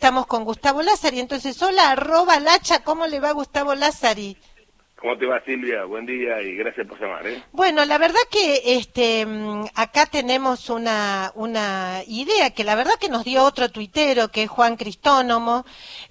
estamos con Gustavo Lázari. Entonces, hola, @Lacha, ¿cómo le va Gustavo Lázari? ¿Cómo te va, Silvia? Buen día y gracias por llamar, ¿eh? Bueno, la verdad que acá tenemos una idea que la verdad que nos dio otro tuitero, que es Juan Cristónomo,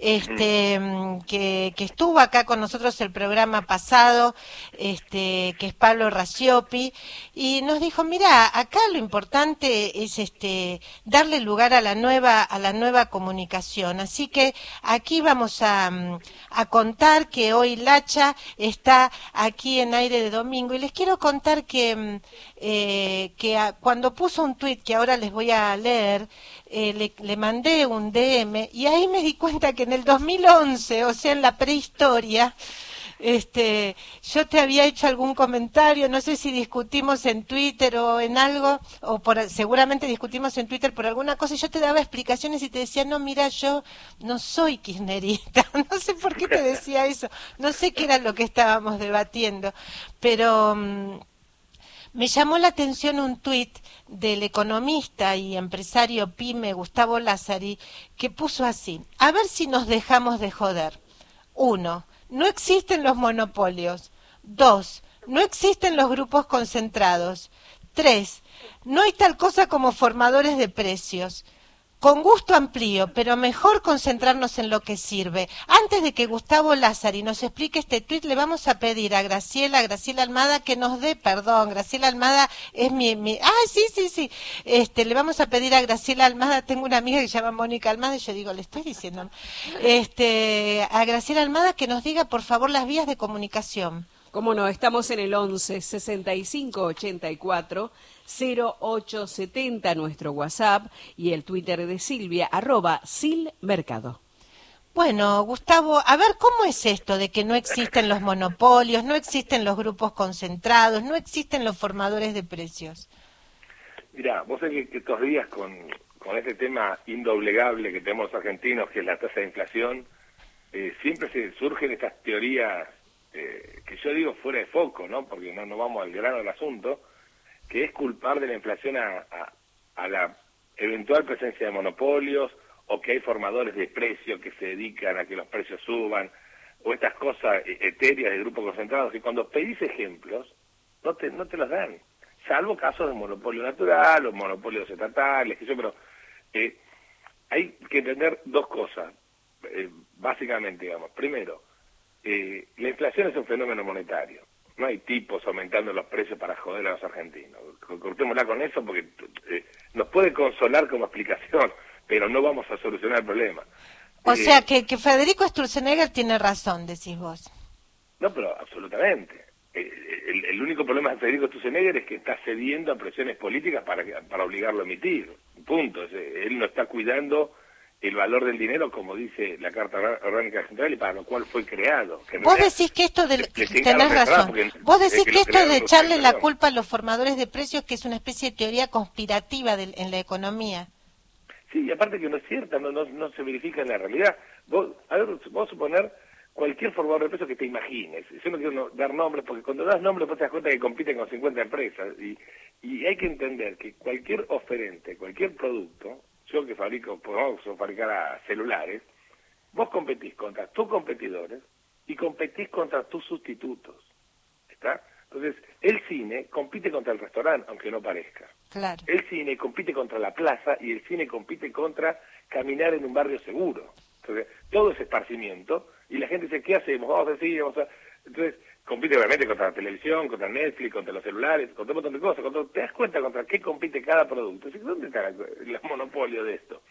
que estuvo acá con nosotros el programa pasado, que es Pablo Raciopi, y nos dijo, mira, acá lo importante es darle lugar a la nueva comunicación. Así que aquí vamos a contar que hoy Lacha está aquí en Aire de Domingo, y les quiero contar que cuando puso un tuit que ahora les voy a leer, le mandé un DM y ahí me di cuenta que en el 2011, o sea, en la prehistoria, yo te había hecho algún comentario, no sé si discutimos en Twitter o en algo, seguramente discutimos en Twitter por alguna cosa, y yo te daba explicaciones y te decía, no, mira, yo no soy kirchnerista, no sé por qué te decía eso, no sé qué era lo que estábamos debatiendo, pero me llamó la atención un tuit del economista y empresario pyme Gustavo Lázari, que puso así: a ver si nos dejamos de joder. 1. No existen los monopolios. 2. No existen los grupos concentrados. 3. No hay tal cosa como formadores de precios. Con gusto amplío, pero mejor concentrarnos en lo que sirve. Antes de que Gustavo Lázari nos explique este tuit, le vamos a pedir a Graciela Almada, que nos dé, perdón, Graciela Almada es sí. Le vamos a pedir a Graciela Almada, tengo una amiga que se llama Mónica Almada, y yo digo, le estoy diciendo, a Graciela Almada que nos diga, por favor, las vías de comunicación. Cómo no, estamos en el 11 65 84 0870, nuestro WhatsApp, y el Twitter de Silvia, @silmercado. Bueno, Gustavo, a ver, ¿cómo es esto de que no existen los monopolios, no existen los grupos concentrados, no existen los formadores de precios? Mirá, vos sabés que estos días con este tema indoblegable que tenemos los argentinos, que es la tasa de inflación, siempre se surgen estas teorías que yo digo fuera de foco, ¿no? Porque no vamos al grano del asunto, que es culpar de la inflación a la eventual presencia de monopolios, o que hay formadores de precios que se dedican a que los precios suban, o estas cosas etéreas de grupos concentrados, que cuando pedís ejemplos no te los dan, salvo casos de monopolio natural o monopolios estatales, pero hay que entender dos cosas, básicamente, digamos. Primero, la inflación es un fenómeno monetario. No hay tipos aumentando los precios para joder a los argentinos. Cortémosla con eso porque nos puede consolar como explicación, pero no vamos a solucionar el problema. O sea, que Federico Sturzenegger tiene razón, decís vos. No, pero absolutamente. El único problema de Federico Sturzenegger es que está cediendo a presiones políticas para obligarlo a emitir. Punto. Él no está cuidando el valor del dinero, como dice la Carta Orgánica Central, y para lo cual fue creado. Vos decís que esto tenés razón. Vos decís que esto de echarle la culpa a los formadores de precios, que es una especie de teoría conspirativa en la economía. Sí, y aparte que no es cierta, no se verifica en la realidad. Vos suponer cualquier formador de precios que te imagines. Yo no quiero dar nombres, porque cuando das nombres vos te das cuenta que compiten con 50 empresas. Y hay que entender que cualquier oferente, cualquier producto, yo que podemos fabricar celulares, vos competís contra tus competidores y competís contra tus sustitutos. ¿Está? Entonces, el cine compite contra el restaurante, aunque no parezca. Claro. El cine compite contra la plaza y el cine compite contra caminar en un barrio seguro. Entonces, todo es esparcimiento y la gente dice, ¿qué hacemos? Vamos a decir, Entonces, compite obviamente contra la televisión, contra Netflix, contra los celulares, contra un montón de cosas. Te das cuenta contra qué compite cada producto. ¿Dónde está el monopolio de esto?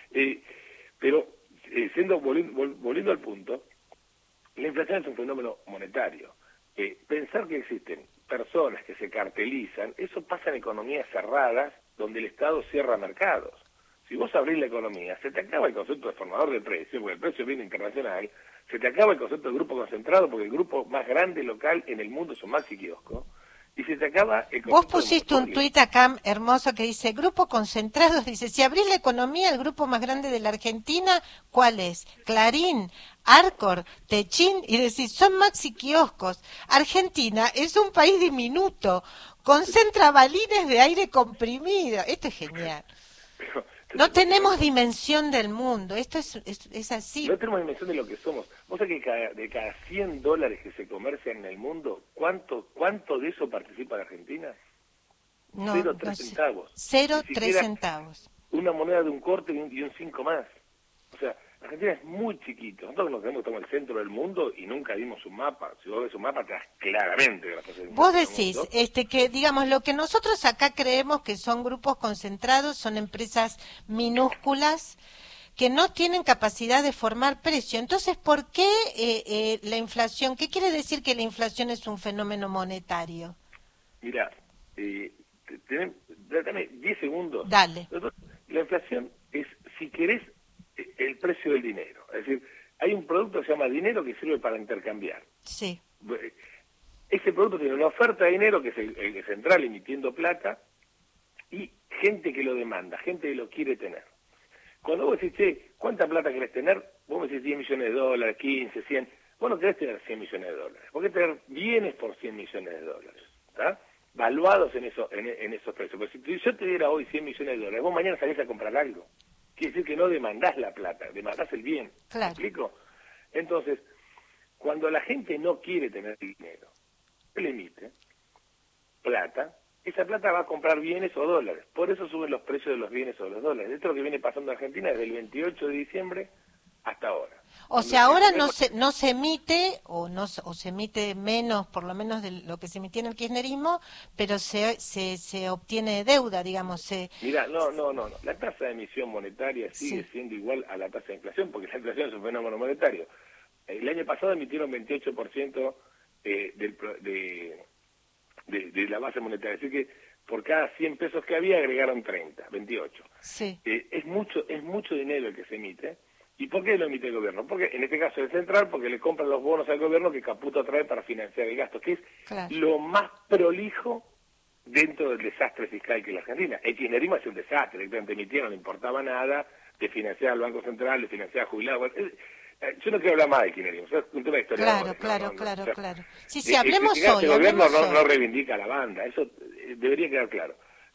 Pero, volviendo al punto, la inflación es un fenómeno monetario. Pensar que existen personas que se cartelizan, eso pasa en economías cerradas donde el Estado cierra mercados. Si vos abrís la economía, se te acaba el concepto de formador de precios, porque el precio viene internacional, se te acaba el concepto de grupo concentrado, porque el grupo más grande local en el mundo es un maxi kiosco, y se te acaba el concepto. Vos pusiste un tuit acá hermoso que dice, grupo concentrados, dice, si abrís la economía, el grupo más grande de la Argentina, ¿cuál es? Clarín, Arcor, Techín, y decís, son maxi kioscos. Argentina es un país diminuto, concentra balines de aire comprimido. Esto es genial. No tenemos dimensión del mundo, esto es así. No tenemos dimensión de lo que somos. Vos sabés que de cada $100 que se comercian en el mundo, ¿cuánto de eso participa la Argentina? No, 0,3 centavos. 0,3 centavos. Una moneda de un corte y un 5 más. O sea, Argentina es muy chiquito. Nosotros nos creemos que estamos en el centro del mundo y nunca dimos un mapa. Si vos ves un mapa, te das claramente que la cosa es Vos decís que, digamos, lo que nosotros acá creemos que son grupos concentrados, son empresas minúsculas que no tienen capacidad de formar precio. Entonces, ¿por qué la inflación? ¿Qué quiere decir que la inflación es un fenómeno monetario? Mira, dame 10 segundos. Dale. La inflación es, si querés, el precio del dinero. Es decir, hay un producto que se llama dinero que sirve para intercambiar. Sí. Ese producto tiene una oferta de dinero, que es el central emitiendo plata, y gente que lo demanda, gente que lo quiere tener. Cuando vos decís, che, ¿cuánta plata querés tener? Vos me decís 10 millones de dólares, 15, 100. Vos no querés tener 100 millones de dólares. Vos querés tener bienes por 100 millones de dólares. ¿Está? Valuados en esos precios. Porque si yo te diera hoy 100 millones de dólares, vos mañana salís a comprar algo. Quiere decir que no demandás la plata, demandás el bien. Claro. ¿Me explico? Entonces, cuando la gente no quiere tener dinero, él emite plata, esa plata va a comprar bienes o dólares. Por eso suben los precios de los bienes o de los dólares. Esto es lo que viene pasando en Argentina desde el 28 de diciembre hasta ahora. O sea, ahora no se emite, o se emite menos, por lo menos de lo que se emitía en el kirchnerismo, pero se obtiene deuda, digamos. Mira, no. La tasa de emisión monetaria sigue siendo igual a la tasa de inflación, porque la inflación es un fenómeno monetario. El año pasado emitieron 28% de la base monetaria, así que por cada 100 pesos que había agregaron 30, 28. Sí. Es mucho dinero el que se emite. ¿Y por qué lo emite el gobierno? Porque en este caso es central, porque le compran los bonos al gobierno que Caputo trae para financiar el gasto, que es lo más prolijo dentro del desastre fiscal que es la Argentina. El kirchnerismo es un desastre, directamente emitieron, no importaba nada de financiar al Banco Central, de financiar a jubilados. Yo no quiero hablar más del kirchnerismo, es un tema de historia. Claro. Sí, hablemos hoy. El gobierno no reivindica a la banda, eso debería quedar claro.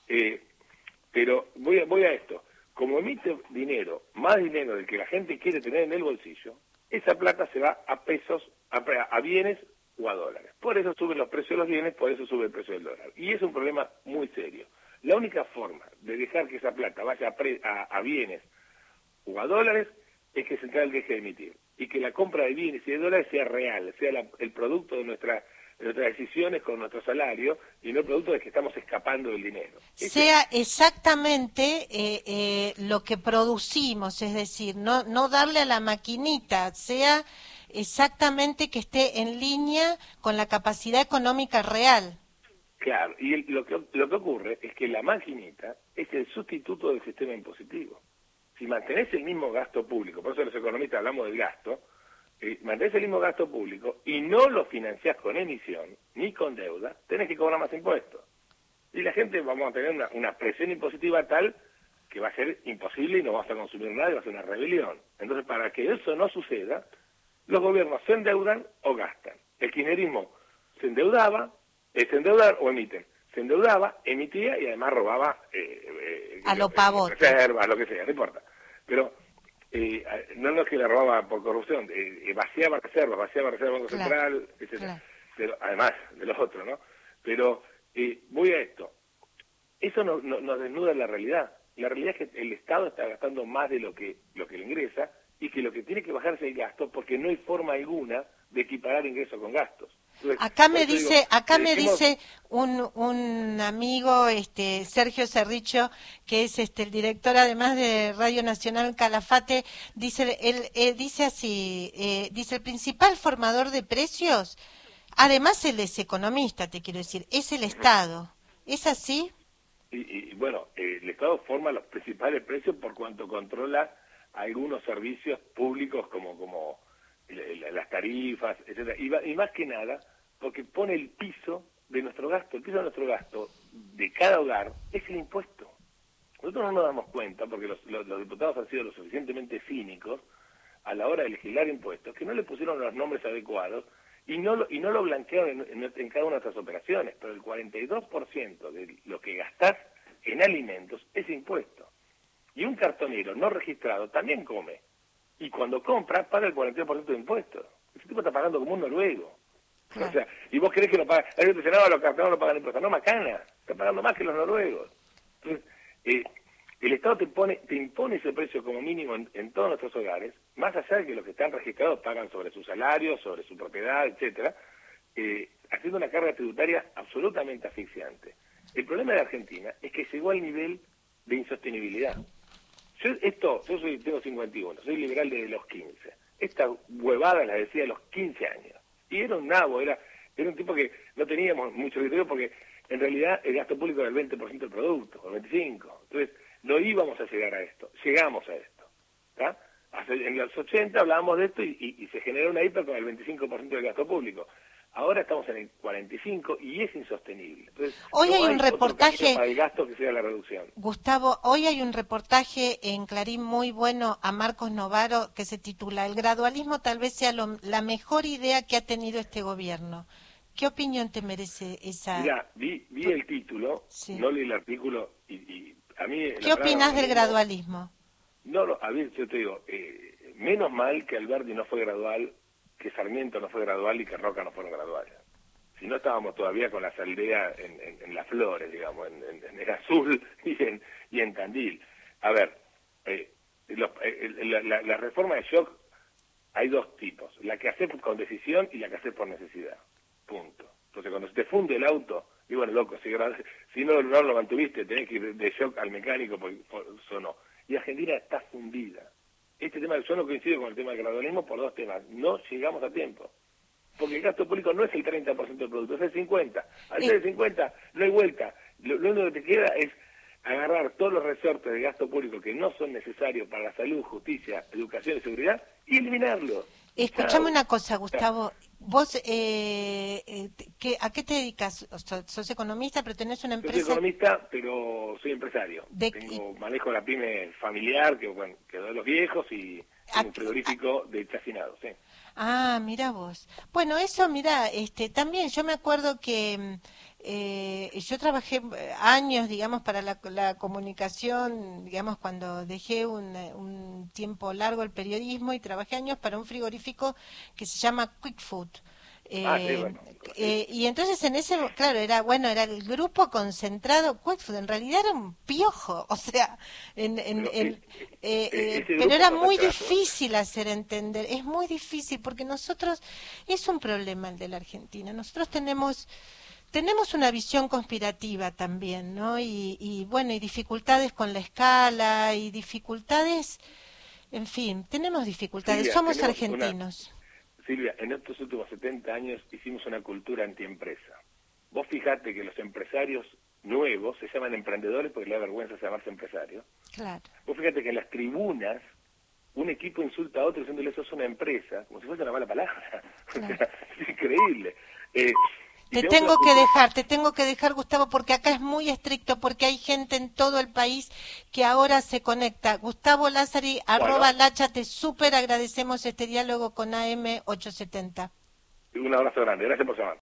Pero voy a esto. Como emite dinero, más dinero del que la gente quiere tener en el bolsillo, esa plata se va a pesos, a bienes o a dólares. Por eso suben los precios de los bienes, por eso sube el precio del dólar. Y es un problema muy serio. La única forma de dejar que esa plata vaya a bienes o a dólares es que Central deje de emitir. Y que la compra de bienes y de dólares sea real, sea el producto de nuestras decisiones con nuestro salario y no el producto de que estamos escapando del dinero. Sea exactamente lo que producimos, es decir, no darle a la maquinita, sea exactamente que esté en línea con la capacidad económica real. Claro, y lo que ocurre es que la maquinita es el sustituto del sistema impositivo. Si mantenés el mismo gasto público, por eso los economistas hablamos del gasto, mantenés el mismo gasto público y no lo financiás con emisión ni con deuda, tenés que cobrar más impuestos. Y la gente vamos a tener una presión impositiva tal que va a ser imposible y no vamos a consumir nada y va a ser una rebelión. Entonces, para que eso no suceda, los gobiernos se endeudan o gastan. El kirchnerismo se endeudaba o emiten. Se endeudaba, emitía y además robaba a lo pavote, reservas, lo que sea, no importa. Pero no es que le robaba por corrupción, vaciaba reservas del Banco Central, etc. Claro. Pero, además de los otros, ¿no? Pero voy a esto. Eso nos desnuda la realidad. La realidad es que el Estado está gastando más de lo que le ingresa y que lo que tiene que bajar es el gasto porque no hay forma alguna de equiparar ingresos con gastos. Entonces, acá me dice un amigo, Sergio Cerricho, que es el director además de Radio Nacional Calafate, dice así, dice el principal formador de precios, además él es economista, te quiero decir, es el Estado. ¿Es así? Y bueno, el Estado forma los principales precios por cuanto controla algunos servicios públicos como las tarifas, etcétera, y más que nada porque pone el piso de nuestro gasto. El piso de nuestro gasto de cada hogar es el impuesto. Nosotros no nos damos cuenta porque los diputados han sido lo suficientemente cínicos a la hora de legislar impuestos que no le pusieron los nombres adecuados y no lo blanquearon en cada una de nuestras operaciones, pero el 42% de lo que gastás en alimentos es impuesto. Y un cartonero no registrado también come. Y cuando compra, paga el 42% de impuestos. Ese tipo está pagando como un noruego. Claro. O sea, y vos querés que lo pague. Alguien te dice, no, los cartoneros no pagan impuestos. No, macana, está pagando más que los noruegos. Entonces, el Estado te impone ese precio como mínimo en todos nuestros hogares, más allá de que los que están registrados pagan sobre su salario, sobre su propiedad, etcétera, haciendo una carga tributaria absolutamente asfixiante. El problema de Argentina es que llegó al nivel de insostenibilidad. Tengo 51, soy liberal desde los 15. Esta huevada la decía a los 15 años. Y era un nabo, era un tipo que no teníamos mucho criterio porque en realidad el gasto público era el 20% del producto, o el 25%. Entonces, no íbamos a llegar a esto, llegamos a esto. ¿Tá? En los 80 hablábamos de esto y se generó una hiper con el 25% del gasto público. Ahora estamos en el 45% y es insostenible. Entonces, hoy no hay un reportaje para el gasto que sea la reducción. Gustavo, hoy hay un reportaje en Clarín muy bueno a Marcos Novaro que se titula El gradualismo tal vez sea la mejor idea que ha tenido este gobierno. ¿Qué opinión te merece esa? Mira, vi el título, sí. No leí el artículo y a mí... ¿Qué opinás del gradualismo? No, a ver, yo te digo, menos mal que Alberdi no fue gradual, que Sarmiento no fue gradual y que Roca no fueron graduales. Si no estábamos todavía con las aldeas en Las Flores, digamos, en el Azul y en Tandil. A ver, la reforma de shock hay dos tipos, la que haces con decisión y la que haces por necesidad, punto. Entonces cuando se te funde el auto, y bueno, loco, si no lo mantuviste, tenés que ir de shock al mecánico porque sonó. Y Argentina está fundida. Este tema, yo no coincido con el tema del gradualismo por dos temas. No llegamos a tiempo. Porque el gasto público no es el 30% del producto, es el 50%. Al ser el 50% no hay vuelta. Lo único que te queda es agarrar todos los resortes de gasto público que no son necesarios para la salud, justicia, educación y seguridad y eliminarlos. Escuchame una cosa, Gustavo. Vos, ¿a qué te dedicas? Sos economista, pero tenés una empresa... Soy economista, pero soy empresario. Manejo la pyme familiar, que quedó de los viejos, y un frigorífico de chacinado, sí. Ah, mira vos. Bueno, eso, mira, también yo me acuerdo que yo trabajé años, digamos, para la comunicación, digamos, cuando dejé un tiempo largo el periodismo y trabajé años para un frigorífico que se llama Quick Food. Y entonces en ese, claro, era el grupo concentrado Quick Food, en realidad era un piojo, o sea, pero era muy difícil hacer entender, es muy difícil porque nosotros, es un problema el de la Argentina, nosotros tenemos una visión conspirativa también, ¿no? Y bueno, y dificultades con la escala, y dificultades, en fin, tenemos dificultades, Silvia, somos argentinos. Silvia, en estos últimos 70 años hicimos una cultura antiempresa. Vos fijate que los empresarios nuevos se llaman emprendedores porque les da vergüenza llamarse empresario. Claro. Vos fíjate que en las tribunas un equipo insulta a otro diciéndole eso es una empresa, como si fuese una mala palabra. Claro. O sea, es increíble. Te tengo que dejar, Gustavo, porque acá es muy estricto, porque hay gente en todo el país que ahora se conecta. Gustavo Lázari, @Lacha, te súper agradecemos este diálogo con AM870. Un abrazo grande, gracias por llamar.